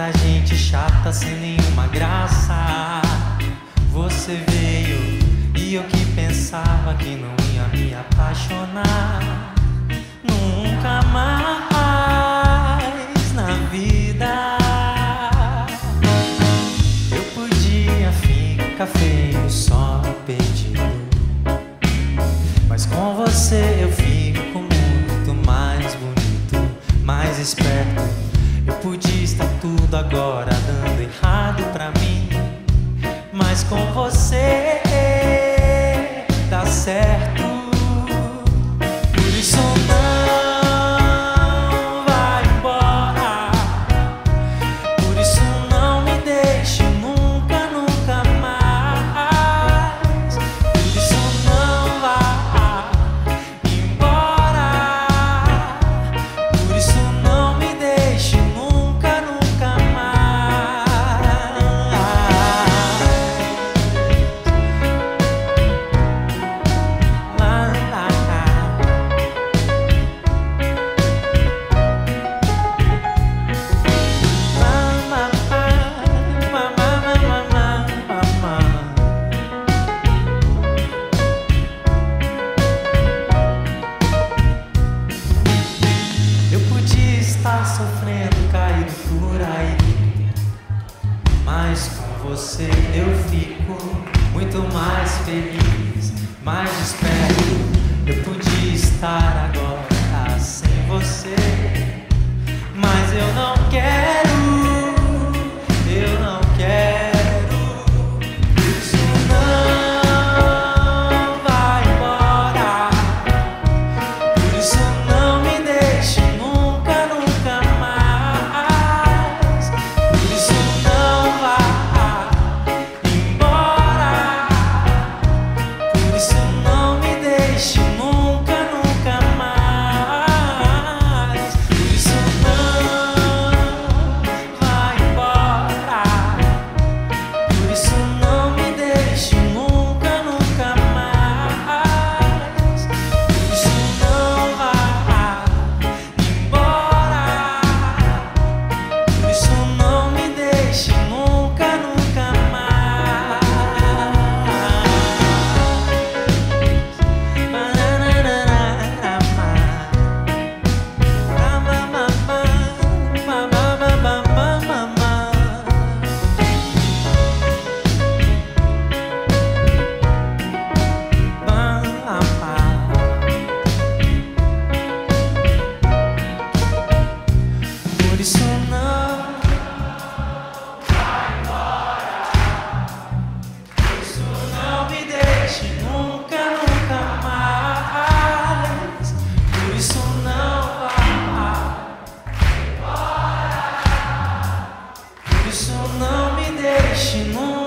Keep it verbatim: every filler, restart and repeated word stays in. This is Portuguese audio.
tanta gente chata sem nenhuma graça. Você veio e eu que pensava que não ia me apaixonar nunca mais na vida. Eu podia ficar feio, só perdido, mas com você eu fico muito mais bonito, mais esperto. Eu podia estar tudo agora dando errado pra mim, mas com você dá certo. Por isso não vai embora, por isso não me deixe nunca, nunca mais. Por isso não vá embora, por isso não me deixe nunca, nunca mais. Lá, lá, lá. Eu podia estar sofrendo, caído por aí, mas com você eu fico muito mais feliz, mais desperto. Eu podia estar agora sem você, mas eu não quero, eu não quero. Por isso não vai embora, por isso não me deixe nunca, nunca mais. Por isso não vá embora, por isso não me deixe nunca, nunca mais. Por isso não vai embora, por isso não me deixe nunca, nunca mais. Por isso não vá embora, por isso não me deixe nunca, nunca mais. Por isso não vai embora, por isso não me deixe nunca, nunca mais. Por isso não vai embora, por isso não me deixe nunca.